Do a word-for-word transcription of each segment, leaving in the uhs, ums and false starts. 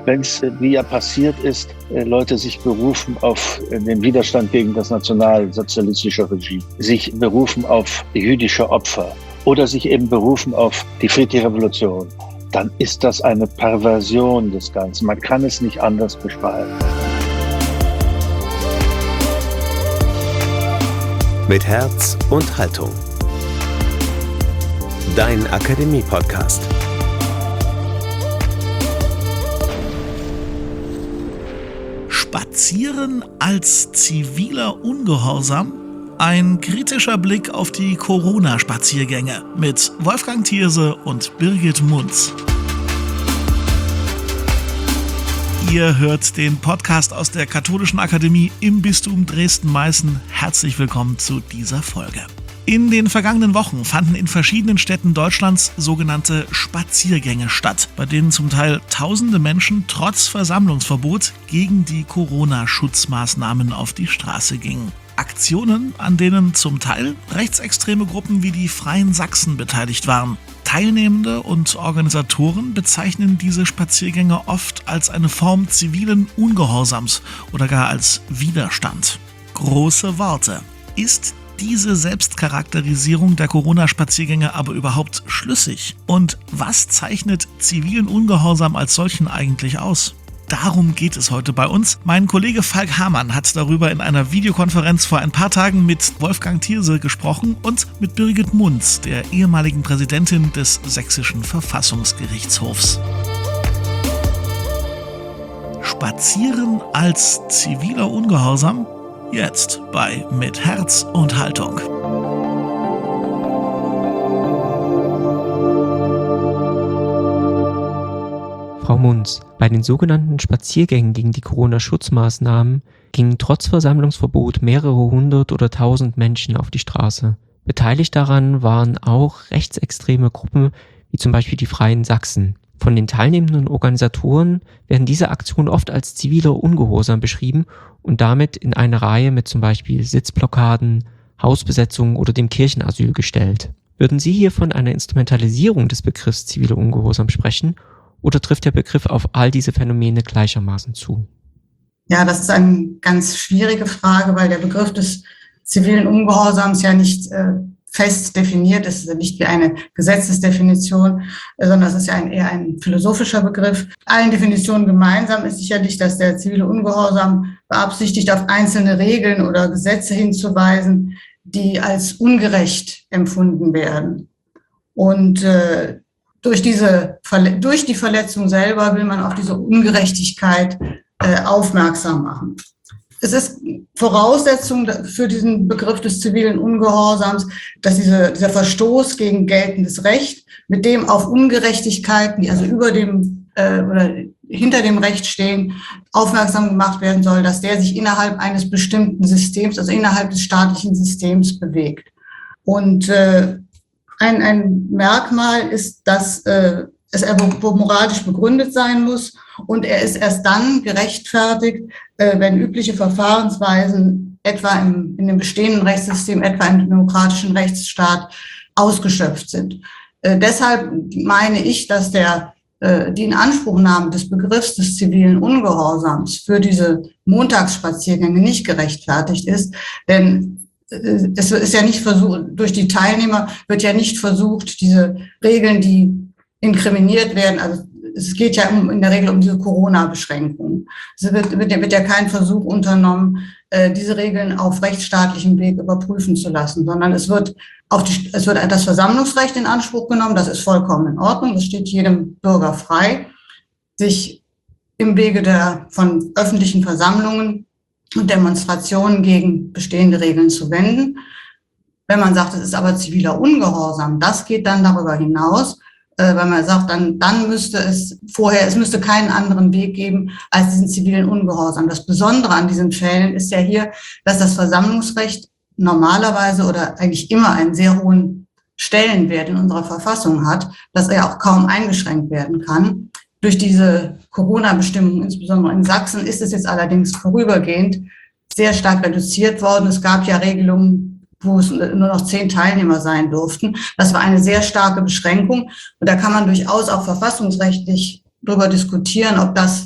wenn es, wie ja passiert ist, Leute sich berufen auf den Widerstand gegen das nationalsozialistische Regime, sich berufen auf jüdische Opfer oder sich eben berufen auf die friedliche Revolution, dann ist das eine Perversion des Ganzen. Man kann es nicht anders beschreiben. Mit Herz und Haltung. Dein Akademie-Podcast. Spazieren als ziviler Ungehorsam? Ein kritischer Blick auf die Corona-Spaziergänge mit Wolfgang Thierse und Birgit Munz. Ihr hört den Podcast aus der Katholischen Akademie im Bistum Dresden-Meißen. Herzlich willkommen zu dieser Folge. In den vergangenen Wochen fanden in verschiedenen Städten Deutschlands sogenannte Spaziergänge statt, bei denen zum Teil tausende Menschen trotz Versammlungsverbot gegen die Corona-Schutzmaßnahmen auf die Straße gingen. Aktionen, an denen zum Teil rechtsextreme Gruppen wie die Freien Sachsen beteiligt waren. Teilnehmende und Organisatoren bezeichnen diese Spaziergänge oft als eine Form zivilen Ungehorsams oder gar als Widerstand. Große Worte. Ist diese Selbstcharakterisierung der Corona-Spaziergänge aber überhaupt schlüssig? Und was zeichnet zivilen Ungehorsam als solchen eigentlich aus? Darum geht es heute bei uns. Mein Kollege Falk Hamann hat darüber in einer Videokonferenz vor ein paar Tagen mit Wolfgang Thierse gesprochen und mit Birgit Munz, der ehemaligen Präsidentin des Sächsischen Verfassungsgerichtshofs. Spazieren als ziviler Ungehorsam? Jetzt bei Mit Herz und Haltung. Frau Munz, bei den sogenannten Spaziergängen gegen die Corona-Schutzmaßnahmen gingen trotz Versammlungsverbot mehrere hundert oder tausend Menschen auf die Straße. Beteiligt daran waren auch rechtsextreme Gruppen wie zum Beispiel die Freien Sachsen. Von den teilnehmenden Organisatoren werden diese Aktionen oft als ziviler Ungehorsam beschrieben und damit in eine Reihe mit zum Beispiel Sitzblockaden, Hausbesetzungen oder dem Kirchenasyl gestellt. Würden Sie hier von einer Instrumentalisierung des Begriffs ziviler Ungehorsam sprechen oder trifft der Begriff auf all diese Phänomene gleichermaßen zu? Ja, das ist eine ganz schwierige Frage, weil der Begriff des zivilen Ungehorsams ja nicht äh, fest definiert ist, also nicht wie eine Gesetzesdefinition, sondern es ist ja ein, eher ein philosophischer Begriff. Allen Definitionen gemeinsam ist sicherlich, dass der zivile Ungehorsam beabsichtigt, auf einzelne Regeln oder Gesetze hinzuweisen, die als ungerecht empfunden werden. Und äh, durch diese durch die Verletzung selber will man auf diese Ungerechtigkeit äh, aufmerksam machen. Es ist Voraussetzung für diesen Begriff des zivilen Ungehorsams, dass diese, dieser Verstoß gegen geltendes Recht, mit dem auf Ungerechtigkeiten, die also über dem äh, oder hinter dem Recht stehen, aufmerksam gemacht werden soll, dass der sich innerhalb eines bestimmten Systems, also innerhalb des staatlichen Systems bewegt. Und äh, ein, ein Merkmal ist, dass äh, es moralisch begründet sein muss und er ist erst dann gerechtfertigt, äh, wenn übliche Verfahrensweisen etwa im, in dem bestehenden Rechtssystem, etwa im demokratischen Rechtsstaat ausgeschöpft sind. Äh, deshalb meine ich, dass der, äh, die Inanspruchnahme des Begriffs des zivilen Ungehorsams für diese Montagsspaziergänge nicht gerechtfertigt ist, denn es ist ja nicht versucht, durch die Teilnehmer wird ja nicht versucht, diese Regeln, die inkriminiert werden, also es geht ja um, in der Regel um diese Corona-Beschränkungen. Es wird, wird, wird ja kein Versuch unternommen, äh, diese Regeln auf rechtsstaatlichem Weg überprüfen zu lassen, sondern es wird auf die, es wird das Versammlungsrecht in Anspruch genommen. Das ist vollkommen in Ordnung. Es steht jedem Bürger frei, sich im Wege der von öffentlichen Versammlungen und Demonstrationen gegen bestehende Regeln zu wenden. Wenn man sagt, es ist aber ziviler Ungehorsam, das geht dann darüber hinaus, äh, weil man sagt, dann, dann müsste es vorher, es müsste keinen anderen Weg geben als diesen zivilen Ungehorsam. Das Besondere an diesen Fällen ist ja hier, dass das Versammlungsrecht normalerweise oder eigentlich immer einen sehr hohen Stellenwert in unserer Verfassung hat, dass er auch kaum eingeschränkt werden kann. Durch diese Corona-Bestimmungen, insbesondere in Sachsen, ist es jetzt allerdings vorübergehend sehr stark reduziert worden. Es gab ja Regelungen, wo es nur noch zehn Teilnehmer sein durften. Das war eine sehr starke Beschränkung. Und da kann man durchaus auch verfassungsrechtlich darüber diskutieren, ob das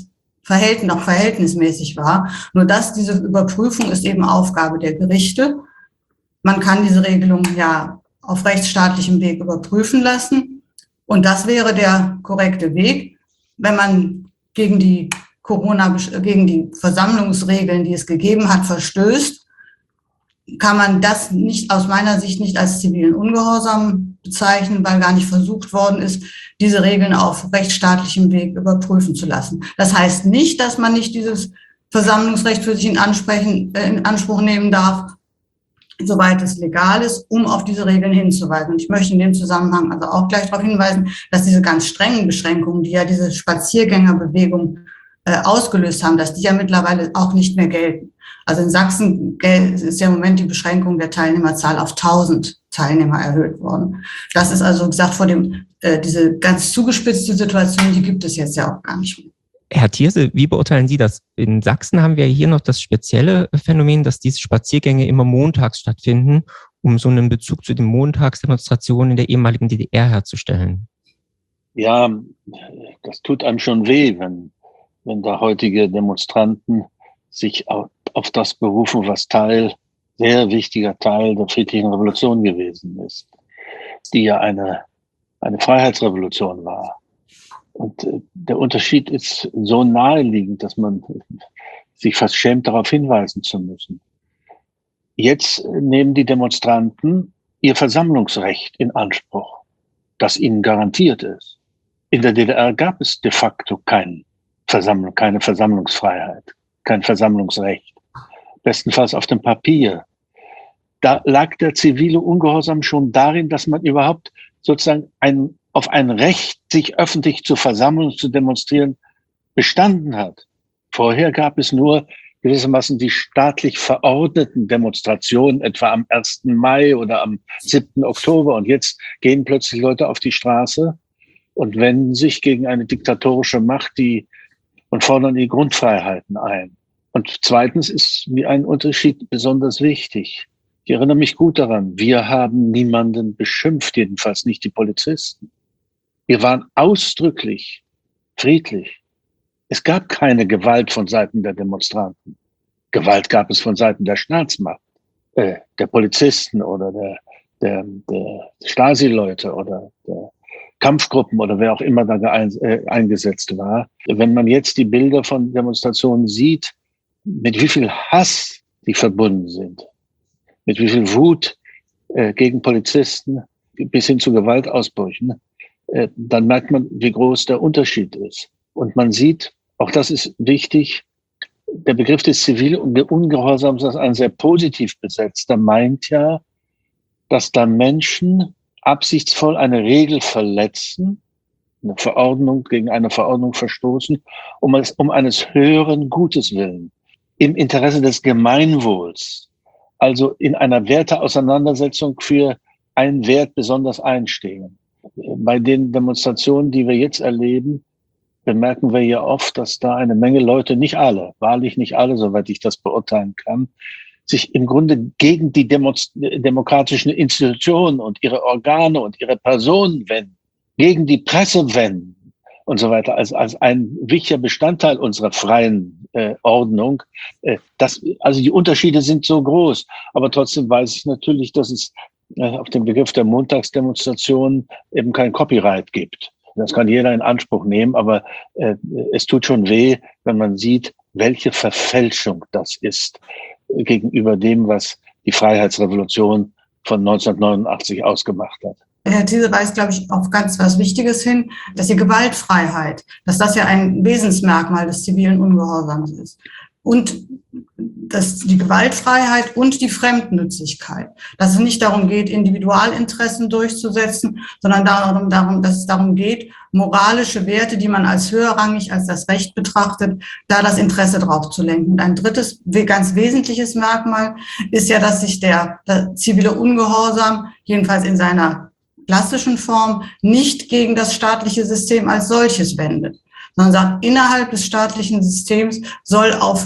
verhält, noch verhältnismäßig war. Nur dass diese Überprüfung ist eben Aufgabe der Gerichte. Man kann diese Regelung ja auf rechtsstaatlichem Weg überprüfen lassen. Und das wäre der korrekte Weg, wenn man gegen die Corona, gegen die Versammlungsregeln, die es gegeben hat, verstößt, kann man das nicht, aus meiner Sicht nicht als zivilen Ungehorsam bezeichnen, weil gar nicht versucht worden ist, diese Regeln auf rechtsstaatlichem Weg überprüfen zu lassen. Das heißt nicht, dass man nicht dieses Versammlungsrecht für sich in, ansprechen, äh, in Anspruch nehmen darf, soweit es legal ist, um auf diese Regeln hinzuweisen. Und ich möchte in dem Zusammenhang also auch gleich darauf hinweisen, dass diese ganz strengen Beschränkungen, die ja diese Spaziergängerbewegung äh, ausgelöst haben, dass die ja mittlerweile auch nicht mehr gelten. Also in Sachsen ist ja im Moment die Beschränkung der Teilnehmerzahl auf tausend Teilnehmer erhöht worden. Das ist also gesagt vor dem, äh, diese ganz zugespitzte Situation, die gibt es jetzt ja auch gar nicht mehr. Herr Thierse, wie beurteilen Sie das? In Sachsen haben wir hier noch das spezielle Phänomen, dass diese Spaziergänge immer montags stattfinden, um so einen Bezug zu den Montagsdemonstrationen in der ehemaligen D D R herzustellen. Ja, das tut einem schon weh, wenn, wenn da heutige Demonstranten sich auf, auf das berufen, was Teil, sehr wichtiger Teil der friedlichen Revolution gewesen ist, die ja eine, eine Freiheitsrevolution war. Und äh, der Unterschied ist so naheliegend, dass man sich fast schämt, darauf hinweisen zu müssen. Jetzt nehmen die Demonstranten ihr Versammlungsrecht in Anspruch, das ihnen garantiert ist. In der D D R gab es de facto kein Versammlung, keine Versammlungsfreiheit, kein Versammlungsrecht. Bestenfalls auf dem Papier. Da lag der zivile Ungehorsam schon darin, dass man überhaupt sozusagen ein auf ein Recht, sich öffentlich zu versammeln und zu demonstrieren, bestanden hat. Vorher gab es nur gewissermaßen die staatlich verordneten Demonstrationen, etwa am ersten Mai oder am siebten Oktober. Und jetzt gehen plötzlich Leute auf die Straße und wenden sich gegen eine diktatorische Macht, die und fordern die Grundfreiheiten ein. Und zweitens ist mir ein Unterschied besonders wichtig. Ich erinnere mich gut daran, wir haben niemanden beschimpft, jedenfalls nicht die Polizisten. Wir waren ausdrücklich friedlich. Es gab keine Gewalt von Seiten der Demonstranten. Gewalt gab es von Seiten der Staatsmacht, äh, der Polizisten oder der, der, der Stasi-Leute oder der Kampfgruppen oder wer auch immer da ein, äh, eingesetzt war. Wenn man jetzt die Bilder von Demonstrationen sieht, mit wie viel Hass die verbunden sind, mit wie viel Wut äh, gegen Polizisten bis hin zu Gewaltausbrüchen, äh, dann merkt man, wie groß der Unterschied ist. Und man sieht, auch das ist wichtig, der Begriff des zivilen Ungehorsams ist ein sehr positiv besetzter, meint ja, dass da Menschen absichtsvoll eine Regel verletzen, eine Verordnung gegen eine Verordnung verstoßen, um, es, um eines höheren Gutes willen, im Interesse des Gemeinwohls, also in einer Werteauseinandersetzung für einen Wert besonders einstehen. Bei den Demonstrationen, die wir jetzt erleben, bemerken wir ja oft, dass da eine Menge Leute, nicht alle, wahrlich nicht alle, soweit ich das beurteilen kann, sich im Grunde gegen die Demos- demokratischen Institutionen und ihre Organe und ihre Personen wenden, gegen die Presse wenden und so weiter, als, als ein wichtiger Bestandteil unserer freien äh, Ordnung. Äh, das, also die Unterschiede sind so groß, aber trotzdem weiß ich natürlich, dass es äh, auf dem Begriff der Montagsdemonstration eben kein Copyright gibt. Das kann jeder in Anspruch nehmen, aber äh, es tut schon weh, wenn man sieht, welche Verfälschung das ist gegenüber dem, was die Freiheitsrevolution von neunzehnhundertneunundachtzig ausgemacht hat. Herr Thierse weist, glaube ich, auf ganz was Wichtiges hin, dass die Gewaltfreiheit, dass das ja ein Wesensmerkmal des zivilen Ungehorsams ist. Und dass die Gewaltfreiheit und die Fremdnützigkeit, dass es nicht darum geht, Individualinteressen durchzusetzen, sondern darum, darum, dass es darum geht, moralische Werte, die man als höherrangig als das Recht betrachtet, da das Interesse drauf zu lenken. Und ein drittes, ganz wesentliches Merkmal ist ja, dass sich der, der zivile Ungehorsam, jedenfalls in seiner klassischen Form, nicht gegen das staatliche System als solches wendet, sondern sagt, innerhalb des staatlichen Systems soll auf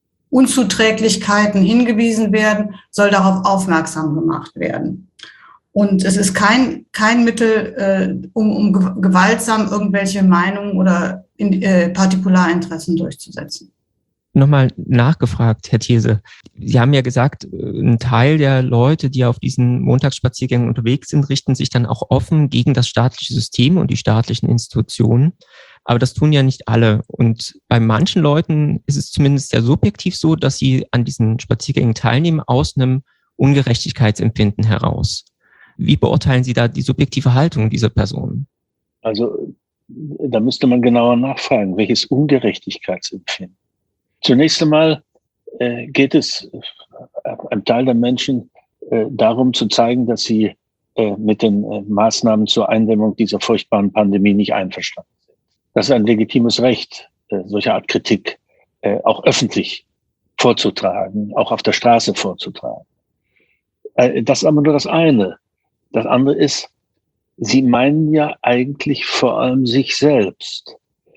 Unzuträglichkeiten hingewiesen werden, soll darauf aufmerksam gemacht werden. Und es ist kein, kein Mittel, äh, um, um gewaltsam irgendwelche Meinungen oder in, äh, Partikularinteressen durchzusetzen. Nochmal nachgefragt, Herr Thierse. Sie haben ja gesagt, ein Teil der Leute, die auf diesen Montagsspaziergängen unterwegs sind, richten sich dann auch offen gegen das staatliche System und die staatlichen Institutionen. Aber das tun ja nicht alle. Und bei manchen Leuten ist es zumindest sehr subjektiv so, dass sie an diesen Spaziergängen teilnehmen aus einem Ungerechtigkeitsempfinden heraus. Wie beurteilen Sie da die subjektive Haltung dieser Personen? Also da müsste man genauer nachfragen, welches Ungerechtigkeitsempfinden. Zunächst einmal äh, geht es äh, einem Teil der Menschen äh, darum zu zeigen, dass sie äh, mit den äh, Maßnahmen zur Eindämmung dieser furchtbaren Pandemie nicht einverstanden sind. Das ist ein legitimes Recht, äh, solche Art Kritik äh, auch öffentlich vorzutragen, auch auf der Straße vorzutragen. Äh, das ist aber nur das eine. Das andere ist, sie meinen ja eigentlich vor allem sich selbst.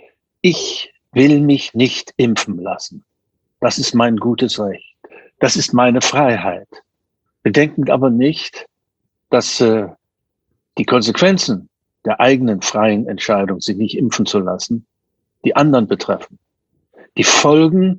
Ich will mich nicht impfen lassen. Das ist mein gutes Recht. Das ist meine Freiheit. Bedenken aber nicht, dass äh, die Konsequenzen der eigenen freien Entscheidung, sich nicht impfen zu lassen, die anderen betreffen. Die Folgen,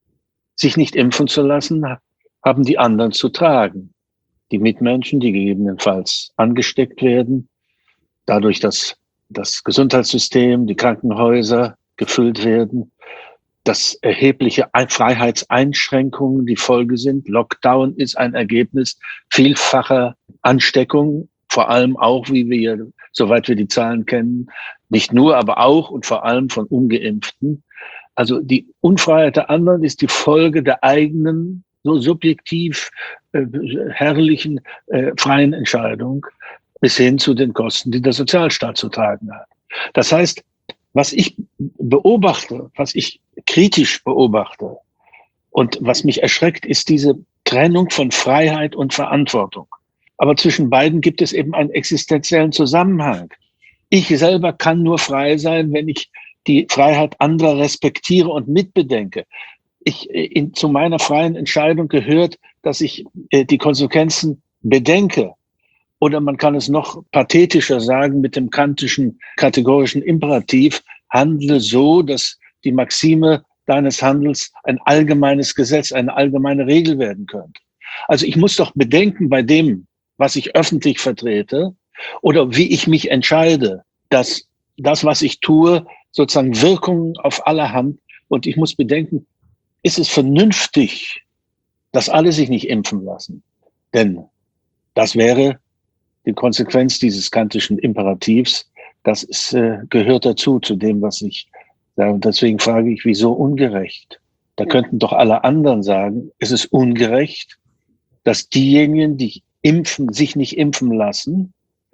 sich nicht impfen zu lassen, haben die anderen zu tragen. Die Mitmenschen, die gegebenenfalls angesteckt werden, dadurch, dass das Gesundheitssystem, die Krankenhäuser gefüllt werden, dass erhebliche Freiheitseinschränkungen die Folge sind. Lockdown ist ein Ergebnis vielfacher Ansteckungen, vor allem auch, wie wir, soweit wir die Zahlen kennen, nicht nur, aber auch und vor allem von Ungeimpften. Also die Unfreiheit der anderen ist die Folge der eigenen, so subjektiv äh, herrlichen äh, freien Entscheidung bis hin zu den Kosten, die der Sozialstaat zu tragen hat. Das heißt, was ich beobachte, was ich kritisch beobachte und was mich erschreckt, ist diese Trennung von Freiheit und Verantwortung. Aber zwischen beiden gibt es eben einen existenziellen Zusammenhang. Ich selber kann nur frei sein, wenn ich die Freiheit anderer respektiere und mitbedenke. Ich, in, zu meiner freien Entscheidung gehört, dass ich äh, die Konsequenzen bedenke. Oder man kann es noch pathetischer sagen mit dem kantischen kategorischen Imperativ, handle so, dass die Maxime deines Handels ein allgemeines Gesetz, eine allgemeine Regel werden könnte. Also ich muss doch bedenken bei dem, was ich öffentlich vertrete oder wie ich mich entscheide, dass das, was ich tue, sozusagen Wirkungen auf allerhand, und ich muss bedenken, ist es vernünftig, dass alle sich nicht impfen lassen? Denn das wäre die Konsequenz dieses kantischen Imperativs, das ist, äh, gehört dazu, zu dem, was ich sage. Und deswegen frage ich, wieso ungerecht? Da könnten doch alle anderen sagen, es ist ungerecht, dass diejenigen, die impfen, sich nicht impfen lassen,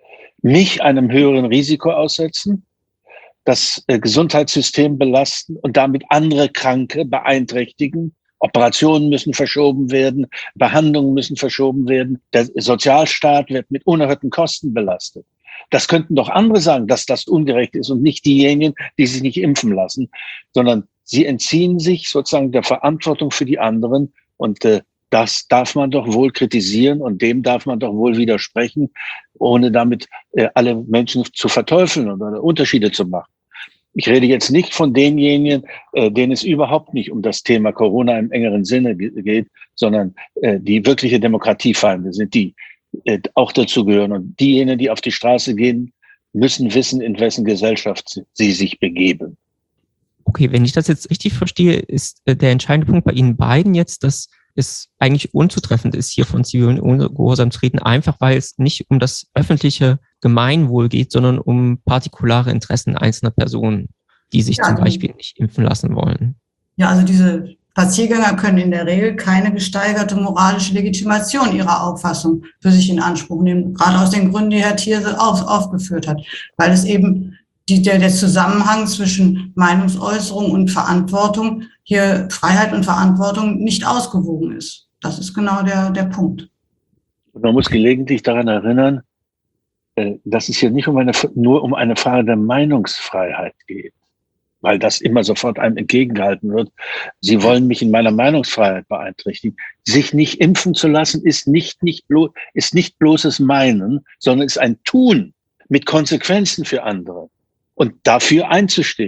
mich einem höheren Risiko aussetzen, das äh, Gesundheitssystem belasten und damit andere Kranke beeinträchtigen. Operationen müssen verschoben werden, Behandlungen müssen verschoben werden. Der Sozialstaat wird mit unerhörten Kosten belastet. Das könnten doch andere sagen, dass das ungerecht ist und nicht diejenigen, die sich nicht impfen lassen, sondern sie entziehen sich sozusagen der Verantwortung für die anderen. Und äh, das darf man doch wohl kritisieren und dem darf man doch wohl widersprechen, ohne damit äh, alle Menschen zu verteufeln oder Unterschiede zu machen. Ich rede jetzt nicht von denjenigen, äh, denen es überhaupt nicht um das Thema Corona im engeren Sinne geht, sondern äh, die wirkliche Demokratiefeinde sind, die äh, auch dazu gehören. Und diejenigen, die auf die Straße gehen, müssen wissen, in wessen Gesellschaft sie sich begeben. Okay, wenn ich das jetzt richtig verstehe, ist äh, der entscheidende Punkt bei Ihnen beiden jetzt, dass es eigentlich unzutreffend ist, hier von zivilen Ungehorsam zu reden, einfach weil es nicht um das öffentliche Gemeinwohl geht, sondern um partikulare Interessen einzelner Personen, die sich ja zum Beispiel nicht impfen lassen wollen. Ja, also diese Spaziergänger können in der Regel keine gesteigerte moralische Legitimation ihrer Auffassung für sich in Anspruch nehmen, gerade aus den Gründen, die Herr Thierse auf, aufgeführt hat, weil es eben die, der, der Zusammenhang zwischen Meinungsäußerung und Verantwortung, hier Freiheit und Verantwortung, nicht ausgewogen ist. Das ist genau der, der Punkt. Und man muss gelegentlich daran erinnern, dass es hier nicht um eine, nur um eine Frage der Meinungsfreiheit geht, weil das immer sofort einem entgegengehalten wird. Sie wollen mich in meiner Meinungsfreiheit beeinträchtigen. Sich nicht impfen zu lassen, ist nicht, nicht, blo- ist nicht bloßes Meinen, sondern ist ein Tun mit Konsequenzen für andere und dafür einzustehen.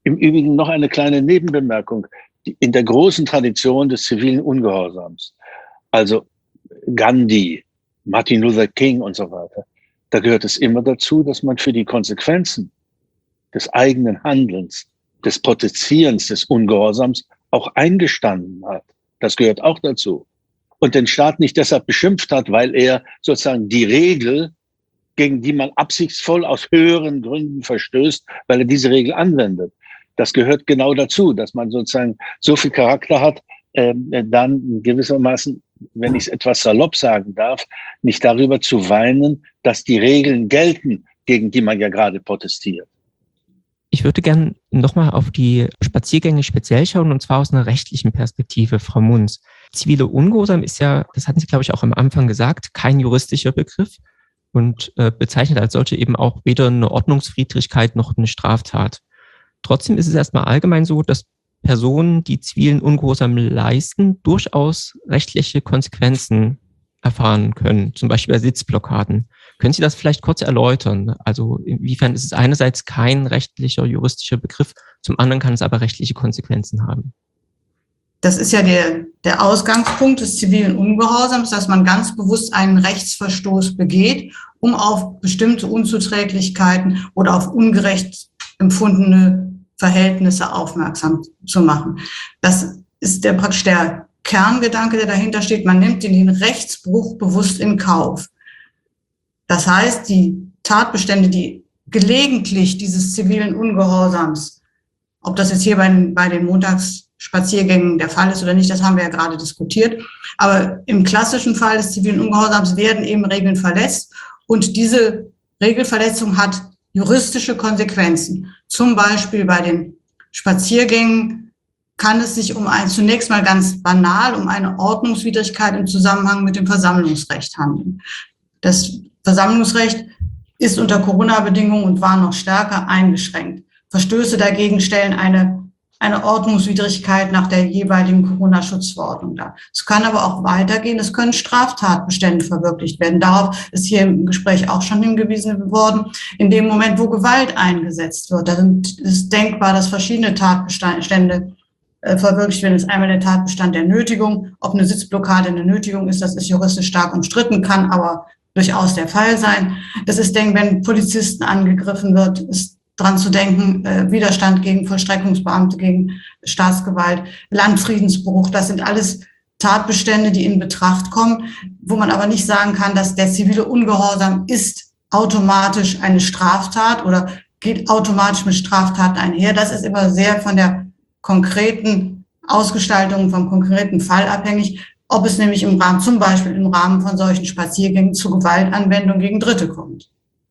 Im Übrigen noch eine kleine Nebenbemerkung. In der großen Tradition des zivilen Ungehorsams, also Gandhi, Martin Luther King und so weiter, da gehört es immer dazu, dass man für die Konsequenzen des eigenen Handelns, des Protestierens, des Ungehorsams auch eingestanden hat. Das gehört auch dazu. Und den Staat nicht deshalb beschimpft hat, weil er sozusagen die Regel, gegen die man absichtsvoll aus höheren Gründen verstößt, weil er diese Regel anwendet. Das gehört genau dazu, dass man sozusagen so viel Charakter hat, äh, dann gewissermaßen, wenn ich es etwas salopp sagen darf, nicht darüber zu weinen, dass die Regeln gelten, gegen die man ja gerade protestiert. Ich würde gern nochmal auf die Spaziergänge speziell schauen, und zwar aus einer rechtlichen Perspektive, Frau Munz. Zivile Ungehorsam ist ja, das hatten Sie, glaube ich, auch am Anfang gesagt, kein juristischer Begriff und äh, bezeichnet als solche eben auch weder eine Ordnungswidrigkeit noch eine Straftat. Trotzdem ist es erstmal allgemein so, dass Personen, die zivilen Ungehorsam leisten, durchaus rechtliche Konsequenzen erfahren können, zum Beispiel bei Sitzblockaden. Können Sie das vielleicht kurz erläutern? Also inwiefern ist es einerseits kein rechtlicher, juristischer Begriff, zum anderen kann es aber rechtliche Konsequenzen haben? Das ist ja der, der Ausgangspunkt des zivilen Ungehorsams, dass man ganz bewusst einen Rechtsverstoß begeht, um auf bestimmte Unzuträglichkeiten oder auf ungerecht empfundene Verhältnisse aufmerksam zu machen. Das ist der, praktisch der Kerngedanke, der dahinter steht. Man nimmt den Rechtsbruch bewusst in Kauf. Das heißt, die Tatbestände, die gelegentlich dieses zivilen Ungehorsams, ob das jetzt hier bei den, bei den Montagsspaziergängen der Fall ist oder nicht, das haben wir ja gerade diskutiert. Aber im klassischen Fall des zivilen Ungehorsams werden eben Regeln verletzt und diese Regelverletzung hat juristische Konsequenzen. Zum Beispiel bei den Spaziergängen kann es sich um ein, zunächst mal ganz banal, um eine Ordnungswidrigkeit im Zusammenhang mit dem Versammlungsrecht handeln. Das Versammlungsrecht ist unter Corona-Bedingungen und war noch stärker eingeschränkt. Verstöße dagegen stellen eine, eine Ordnungswidrigkeit nach der jeweiligen Corona-Schutzverordnung dar. Es kann aber auch weitergehen, es können Straftatbestände verwirklicht werden. Darauf ist hier im Gespräch auch schon hingewiesen worden. In dem Moment, wo Gewalt eingesetzt wird, da ist denkbar, dass verschiedene Tatbestände äh, verwirklicht werden. Das ist einmal der Tatbestand der Nötigung. Ob eine Sitzblockade eine Nötigung ist, das ist juristisch stark umstritten, kann aber durchaus der Fall sein. Das ist, denke, wenn Polizisten angegriffen wird, ist dran zu denken, äh, Widerstand gegen Vollstreckungsbeamte, gegen Staatsgewalt, Landfriedensbruch, das sind alles Tatbestände, die in Betracht kommen, wo man aber nicht sagen kann, dass der zivile Ungehorsam ist automatisch eine Straftat oder geht automatisch mit Straftaten einher. Das ist immer sehr von der konkreten Ausgestaltung, vom konkreten Fall abhängig, ob es nämlich im Rahmen, zum Beispiel im Rahmen von solchen Spaziergängen zu Gewaltanwendung gegen Dritte kommt.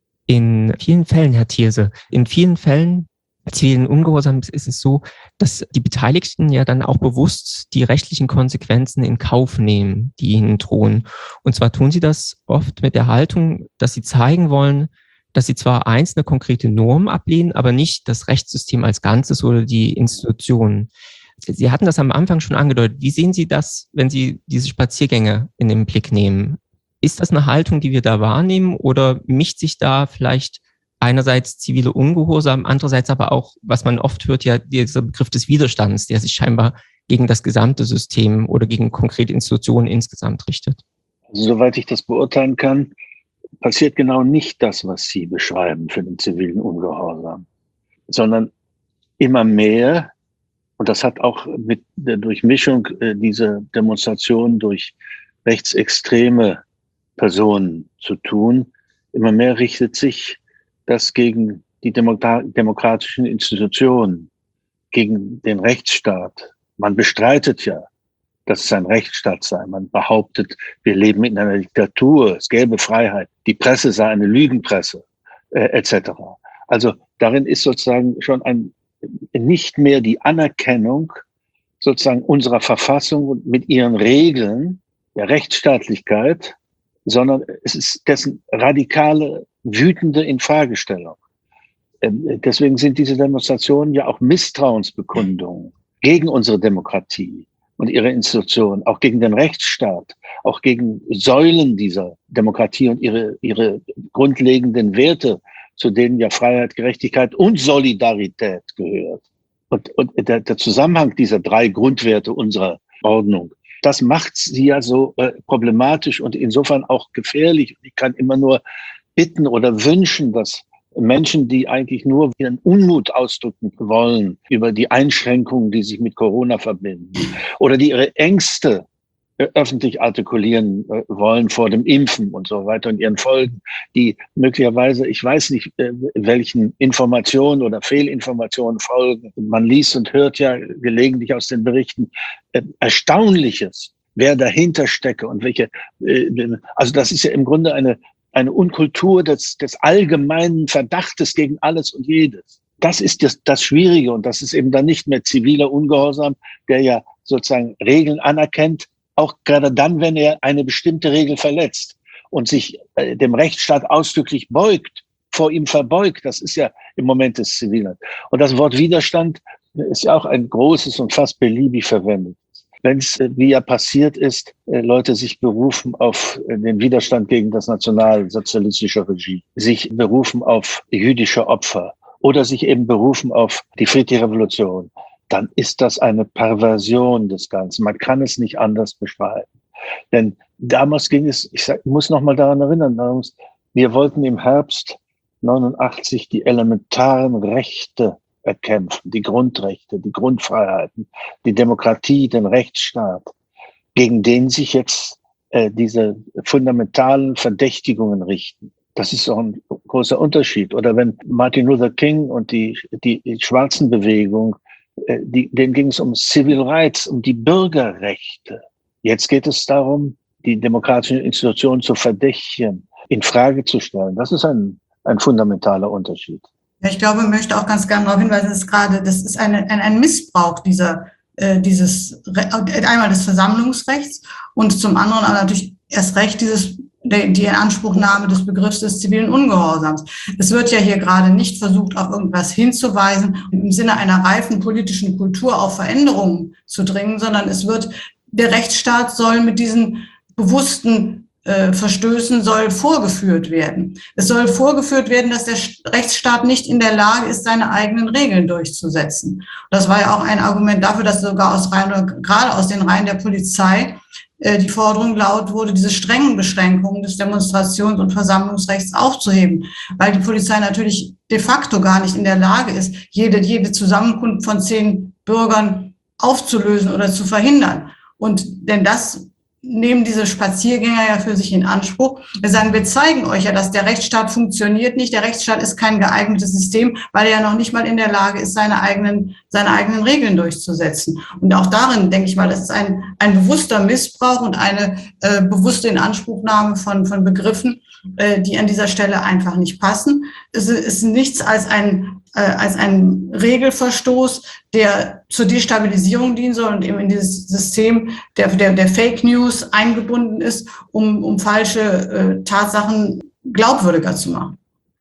In vielen Fällen, Herr Thierse, in vielen Fällen zivilen Ungehorsams ist es so, dass die Beteiligten ja dann auch bewusst die rechtlichen Konsequenzen in Kauf nehmen, die ihnen drohen. Und zwar tun sie das oft mit der Haltung, dass sie zeigen wollen, dass sie zwar einzelne konkrete Normen ablehnen, aber nicht das Rechtssystem als Ganzes oder die Institutionen. Sie hatten das am Anfang schon angedeutet. Wie sehen Sie das, wenn Sie diese Spaziergänge in den Blick nehmen? Ist das eine Haltung, die wir da wahrnehmen, oder mischt sich da vielleicht einerseits zivile Ungehorsam, andererseits aber auch, was man oft hört, ja dieser Begriff des Widerstands, der sich scheinbar gegen das gesamte System oder gegen konkrete Institutionen insgesamt richtet? Also, soweit ich das beurteilen kann, passiert genau nicht das, was Sie beschreiben für den zivilen Ungehorsam, sondern immer mehr, und das hat auch mit der Durchmischung äh, dieser Demonstrationen durch rechtsextreme Personen zu tun. Immer mehr richtet sich das gegen die demokratischen Institutionen, gegen den Rechtsstaat. Man bestreitet ja, dass es ein Rechtsstaat sei. Man behauptet, wir leben in einer Diktatur, es gäbe Freiheit, die Presse sei eine Lügenpresse, äh, et cetera. Also darin ist sozusagen schon ein, nicht mehr die Anerkennung sozusagen unserer Verfassung mit ihren Regeln der Rechtsstaatlichkeit, sondern es ist dessen radikale, wütende Infragestellung. Deswegen sind diese Demonstrationen ja auch Misstrauensbekundungen gegen unsere Demokratie und ihre Institutionen, auch gegen den Rechtsstaat, auch gegen Säulen dieser Demokratie und ihre, ihre grundlegenden Werte, zu denen ja Freiheit, Gerechtigkeit und Solidarität gehört. Und, und der, der Zusammenhang dieser drei Grundwerte unserer Ordnung, das macht sie ja so äh, problematisch und insofern auch gefährlich. Ich kann immer nur bitten oder wünschen, dass Menschen, die eigentlich nur ihren Unmut ausdrücken wollen über die Einschränkungen, die sich mit Corona verbinden, oder die ihre Ängste äh, öffentlich artikulieren äh, wollen vor dem Impfen und so weiter und ihren Folgen, die möglicherweise, ich weiß nicht, äh, welchen Informationen oder Fehlinformationen folgen. Man liest und hört ja gelegentlich aus den Berichten äh, Erstaunliches, wer dahinter stecke und welche, äh, also das ist ja im Grunde eine eine Unkultur des, des allgemeinen Verdachtes gegen alles und jedes. Das ist das, das Schwierige und das ist eben dann nicht mehr ziviler Ungehorsam, der ja sozusagen Regeln anerkennt, auch gerade dann, wenn er eine bestimmte Regel verletzt und sich äh, dem Rechtsstaat ausdrücklich beugt, vor ihm verbeugt. Das ist ja im Moment des Zivilen. Und das Wort Widerstand ist ja auch ein großes und fast beliebig verwendet. Wenn es, wie ja passiert ist, Leute sich berufen auf den Widerstand gegen das nationalsozialistische Regime, sich berufen auf jüdische Opfer oder sich eben berufen auf die friedliche Revolution, dann ist das eine Perversion des Ganzen. Man kann es nicht anders beschreiben. Denn damals ging es, ich sag, muss noch mal daran erinnern, wir wollten im Herbst neunundachtzig die elementaren Rechte erkämpfen, die Grundrechte, die Grundfreiheiten, die Demokratie, den Rechtsstaat, gegen den sich jetzt äh, diese fundamentalen Verdächtigungen richten. Das ist auch ein großer Unterschied. Oder wenn Martin Luther King und die, die, die Schwarzenbewegung, äh, die, denen ging es um Civil Rights, um die Bürgerrechte. Jetzt geht es darum, die demokratischen Institutionen zu verdächtigen, in Frage zu stellen. Das ist ein, ein fundamentaler Unterschied. Ich glaube, ich möchte auch ganz gerne darauf hinweisen, dass gerade, das ist eine, ein, ein Missbrauch dieser, äh, dieses, einmal des Versammlungsrechts und zum anderen aber natürlich erst recht dieses, die, die Inanspruchnahme des Begriffs des zivilen Ungehorsams. Es wird ja hier gerade nicht versucht, auf irgendwas hinzuweisen, im Sinne einer reifen politischen Kultur auf Veränderungen zu dringen, sondern es wird, der Rechtsstaat soll mit diesen bewussten Verstößen soll vorgeführt werden. Es soll vorgeführt werden, dass der Rechtsstaat nicht in der Lage ist, seine eigenen Regeln durchzusetzen. Das war ja auch ein Argument dafür, dass sogar aus Reihen, gerade aus den Reihen der Polizei die Forderung laut wurde, diese strengen Beschränkungen des Demonstrations- und Versammlungsrechts aufzuheben, weil die Polizei natürlich de facto gar nicht in der Lage ist, jede, jede Zusammenkunft von zehn Bürgern aufzulösen oder zu verhindern. Und denn das nehmen diese Spaziergänger ja für sich in Anspruch. Wir sagen, wir zeigen euch ja, dass der Rechtsstaat funktioniert nicht. Der Rechtsstaat ist kein geeignetes System, weil er ja noch nicht mal in der Lage ist, seine eigenen, seine eigenen Regeln durchzusetzen. Und auch darin, denke ich mal, das ist ein, ein bewusster Missbrauch und eine äh, bewusste Inanspruchnahme von, von Begriffen, äh, die an dieser Stelle einfach nicht passen. Es ist nichts als ein als ein Regelverstoß, der zur Destabilisierung dienen soll und eben in dieses System der, der, der Fake News eingebunden ist, um, um falsche äh, Tatsachen glaubwürdiger zu machen.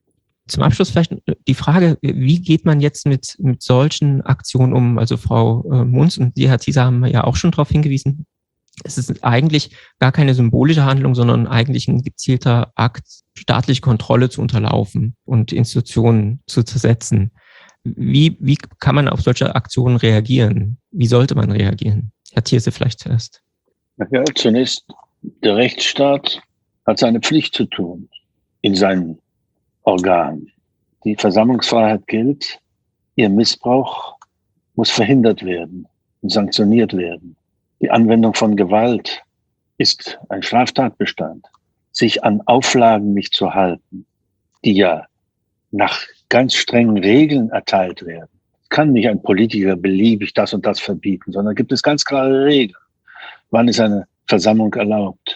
Zum Abschluss vielleicht die Frage, wie geht man jetzt mit, mit solchen Aktionen um? Also Frau äh, Munz und Sie, Herr Zieser, haben ja auch schon darauf hingewiesen. Es ist eigentlich gar keine symbolische Handlung, sondern eigentlich ein gezielter Akt, staatliche Kontrolle zu unterlaufen und Institutionen zu zersetzen. Wie, wie kann man auf solche Aktionen reagieren? Wie sollte man reagieren? Herr Thierse vielleicht zuerst. Ja, zunächst, der Rechtsstaat hat seine Pflicht zu tun in seinen Organen. Die Versammlungsfreiheit gilt, ihr Missbrauch muss verhindert werden und sanktioniert werden. Die Anwendung von Gewalt ist ein Straftatbestand. Sich an Auflagen nicht zu halten, die ja nach ganz strengen Regeln erteilt werden, kann nicht ein Politiker beliebig das und das verbieten, sondern gibt es ganz klare Regeln. Wann ist eine Versammlung erlaubt?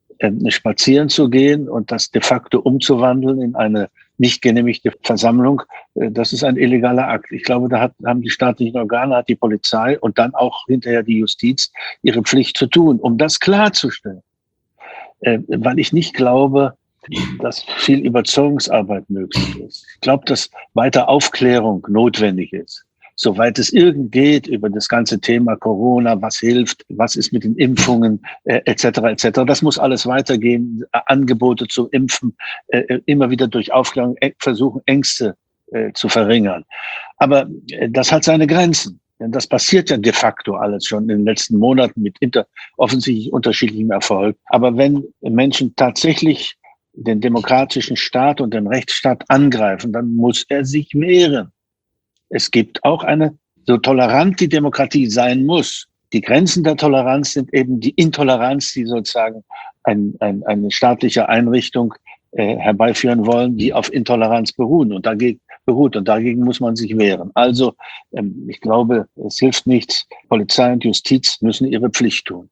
Spazieren zu gehen und das de facto umzuwandeln in eine nicht genehmigte Versammlung, das ist ein illegaler Akt. Ich glaube, da hat, haben die staatlichen Organe, hat die Polizei und dann auch hinterher die Justiz ihre Pflicht zu tun, um das klarzustellen. Äh, weil ich nicht glaube, dass viel Überzeugungsarbeit möglich ist. Ich glaube, dass weiter Aufklärung notwendig ist. Soweit es irgend geht über das ganze Thema Corona, was hilft, was ist mit den Impfungen, äh, et cetera et cetera. Das muss alles weitergehen. Äh, Angebote zum Impfen, äh, immer wieder durch Aufklärung äh, versuchen, Ängste äh, zu verringern. Aber äh, das hat seine Grenzen. Denn das passiert ja de facto alles schon in den letzten Monaten mit inter, offensichtlich unterschiedlichem Erfolg. Aber wenn Menschen tatsächlich den demokratischen Staat und den Rechtsstaat angreifen, dann muss er sich wehren. Es gibt auch eine, so tolerant die Demokratie sein muss, die Grenzen der Toleranz sind eben die Intoleranz, die sozusagen ein, ein, eine staatliche Einrichtung äh, herbeiführen wollen, die auf Intoleranz beruhen und dagegen beruht. Und dagegen muss man sich wehren. Also ähm, ich glaube, es hilft nichts. Polizei und Justiz müssen ihre Pflicht tun.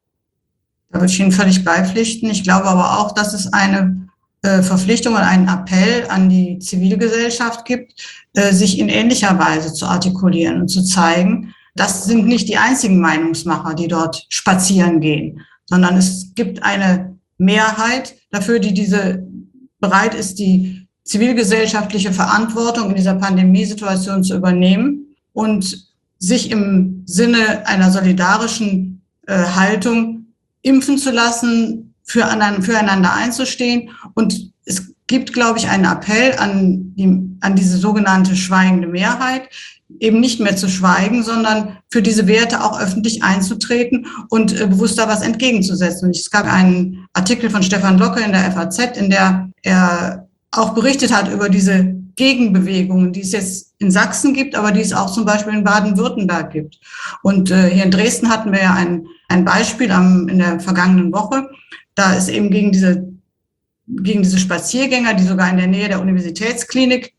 Da würde ich Ihnen völlig beipflichten. Ich glaube aber auch, dass es eine äh, Verpflichtung und einen Appell an die Zivilgesellschaft gibt, äh, sich in ähnlicher Weise zu artikulieren und zu zeigen, das sind nicht die einzigen Meinungsmacher, die dort spazieren gehen, sondern es gibt eine Mehrheit dafür, die diese bereit ist, die zivilgesellschaftliche Verantwortung in dieser Pandemiesituation zu übernehmen und sich im Sinne einer solidarischen äh, Haltung impfen zu lassen, füreinander, füreinander einzustehen. Und es gibt, glaube ich, einen Appell an, die, an diese sogenannte schweigende Mehrheit, eben nicht mehr zu schweigen, sondern für diese Werte auch öffentlich einzutreten und äh, bewusst da was entgegenzusetzen. Und es gab einen Artikel von Stefan Locke in der F A Z, in der er auch berichtet hat über diese Gegenbewegungen, die es jetzt in Sachsen gibt, aber die es auch zum Beispiel in Baden-Württemberg gibt. Und äh, hier in Dresden hatten wir ja ein, ein Beispiel am, in der vergangenen Woche. Da ist eben gegen diese, gegen diese Spaziergänger, die sogar in der Nähe der Universitätsklinik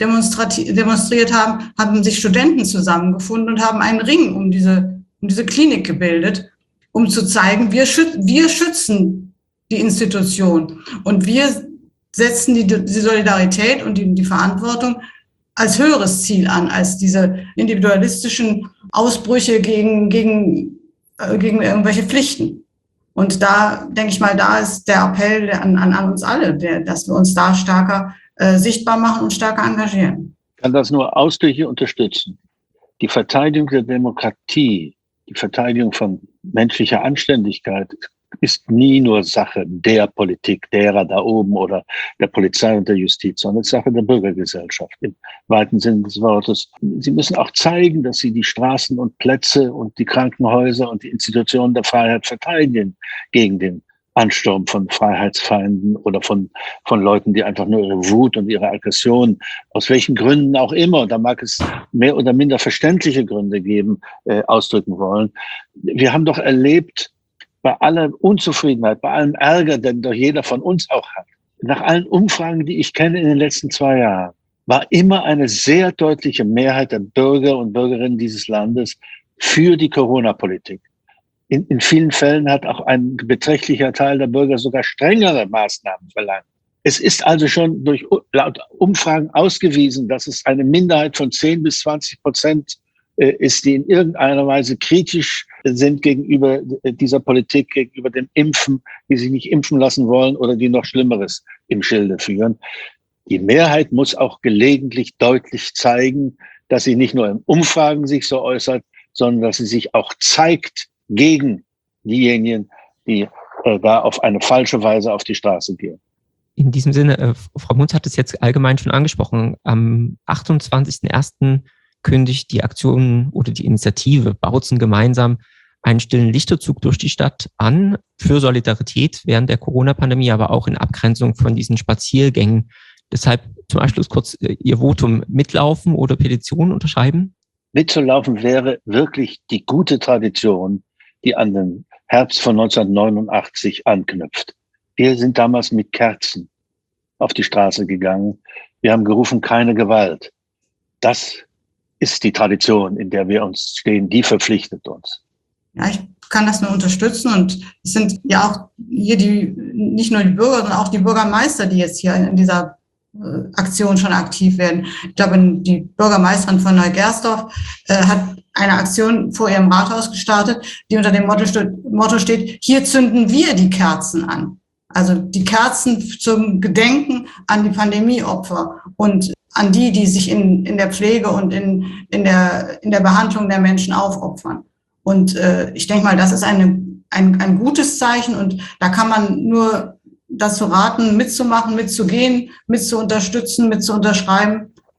demonstriert haben, haben sich Studenten zusammengefunden und haben einen Ring um diese, um diese Klinik gebildet, um zu zeigen, wir, schüt, wir schützen die Institution und wir setzen die, die Solidarität und die, die Verantwortung als höheres Ziel an, als diese individualistischen Ausbrüche gegen, gegen, äh, gegen irgendwelche Pflichten. Und da, denke ich mal, da ist der Appell an, an, an uns alle, der, dass wir uns da stärker äh, sichtbar machen und stärker engagieren. Ich kann das nur ausdrücklich unterstützen. Die Verteidigung der Demokratie, die Verteidigung von menschlicher Anständigkeit ist nie nur Sache der Politik, derer da oben oder der Polizei und der Justiz, sondern Sache der Bürgergesellschaft im weiten Sinne des Wortes. Sie müssen auch zeigen, dass sie die Straßen und Plätze und die Krankenhäuser und die Institutionen der Freiheit verteidigen gegen den Ansturm von Freiheitsfeinden oder von, von Leuten, die einfach nur ihre Wut und ihre Aggression, aus welchen Gründen auch immer, da mag es mehr oder minder verständliche Gründe geben, äh, ausdrücken wollen. Wir haben doch erlebt, bei aller Unzufriedenheit, bei allem Ärger, den doch jeder von uns auch hat, nach allen Umfragen, die ich kenne in den letzten zwei Jahren, war immer eine sehr deutliche Mehrheit der Bürger und Bürgerinnen dieses Landes für die Corona-Politik. In, in vielen Fällen hat auch ein beträchtlicher Teil der Bürger sogar strengere Maßnahmen verlangt. Es ist also schon durch laut Umfragen ausgewiesen, dass es eine Minderheit von zehn bis zwanzig Prozent ist, die in irgendeiner Weise kritisch sind gegenüber dieser Politik, gegenüber dem Impfen, die sich nicht impfen lassen wollen oder die noch Schlimmeres im Schilde führen. Die Mehrheit muss auch gelegentlich deutlich zeigen, dass sie nicht nur in Umfragen sich so äußert, sondern dass sie sich auch zeigt gegen diejenigen, die äh, da auf eine falsche Weise auf die Straße gehen. In diesem Sinne, äh, Frau Munz hat es jetzt allgemein schon angesprochen, am achtundzwanzigsten ersten kündigt die Aktion oder die Initiative Bautzen gemeinsam einen stillen Lichterzug durch die Stadt an für Solidarität während der Corona-Pandemie, aber auch in Abgrenzung von diesen Spaziergängen. Deshalb zum Abschluss kurz Ihr Votum: Mitlaufen oder Petition unterschreiben? Mitzulaufen wäre wirklich die gute Tradition, die an den Herbst von neunzehnhundertneunundachtzig anknüpft. Wir sind damals mit Kerzen auf die Straße gegangen. Wir haben gerufen, keine Gewalt. Das ist die Tradition, in der wir uns stehen, die verpflichtet uns. Ja, ich kann das nur unterstützen und es sind ja auch hier die, nicht nur die Bürger, sondern auch die Bürgermeister, die jetzt hier in dieser äh, Aktion schon aktiv werden. Ich glaube, die Bürgermeisterin von Neugersdorf äh, hat eine Aktion vor ihrem Rathaus gestartet, die unter dem Motto, Motto steht, hier zünden wir die Kerzen an. Also die Kerzen zum Gedenken an die Pandemieopfer und an die, die sich in, in der Pflege und in, in, der, in der Behandlung der Menschen aufopfern. Und äh, ich denke mal, das ist eine, ein, ein gutes Zeichen und da kann man nur dazu raten, mitzumachen, mitzugehen, mitzuunterstützen, mitzuunterschreiben.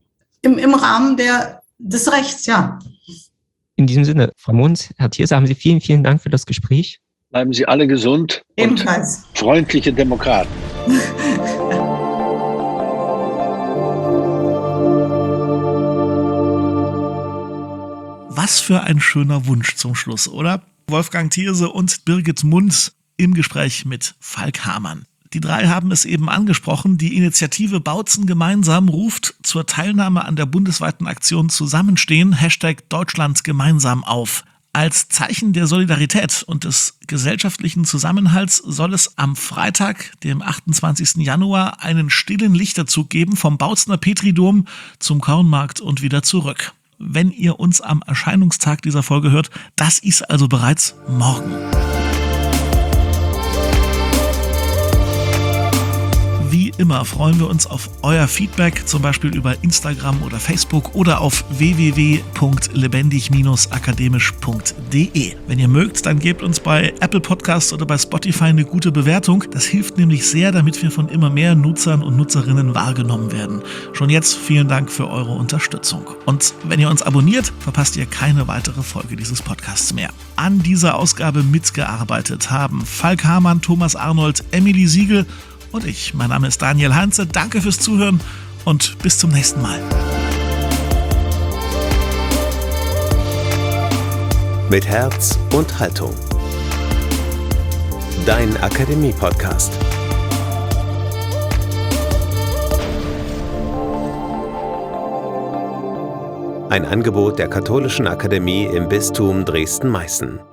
im, im Rahmen der, des Rechts, ja. In diesem Sinne, Frau Munz, Herr Thierse, haben Sie vielen, vielen Dank für das Gespräch. Bleiben Sie alle gesund Ebenfalls. Und freundliche Demokraten. Was für ein schöner Wunsch zum Schluss, oder? Wolfgang Thierse und Birgit Munz im Gespräch mit Falk Hamann. Die drei haben es eben angesprochen. Die Initiative Bautzen gemeinsam ruft zur Teilnahme an der bundesweiten Aktion Zusammenstehen, Hashtag Deutschland gemeinsam auf. Als Zeichen der Solidarität und des gesellschaftlichen Zusammenhalts soll es am Freitag, dem achtundzwanzigsten Januar, einen stillen Lichterzug geben vom Bautzener Petridom zum Kornmarkt und wieder zurück. Wenn ihr uns am Erscheinungstag dieser Folge hört, das ist also bereits morgen. Wie immer freuen wir uns auf euer Feedback, zum Beispiel über Instagram oder Facebook oder auf w w w punkt lebendig Bindestrich akademisch punkt d e. Wenn ihr mögt, dann gebt uns bei Apple Podcasts oder bei Spotify eine gute Bewertung. Das hilft nämlich sehr, damit wir von immer mehr Nutzern und Nutzerinnen wahrgenommen werden. Schon jetzt vielen Dank für eure Unterstützung. Und wenn ihr uns abonniert, verpasst ihr keine weitere Folge dieses Podcasts mehr. An dieser Ausgabe mitgearbeitet haben Falk Hamann, Thomas Arnold, Emily Siegel und ich. Mein Name ist Daniel Heinze. Danke fürs Zuhören und bis zum nächsten Mal. Mit Herz und Haltung. Dein Akademie-Podcast. Ein Angebot der Katholischen Akademie im Bistum Dresden-Meißen.